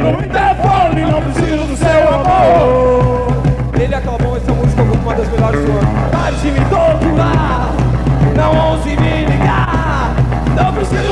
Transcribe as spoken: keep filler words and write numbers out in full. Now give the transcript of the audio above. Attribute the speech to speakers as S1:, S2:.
S1: no interfone, não preciso do seu amor.
S2: Ele aclamou essa música como uma das melhores do ano.
S1: Pare de me torturar, não ouse me ligar, não preciso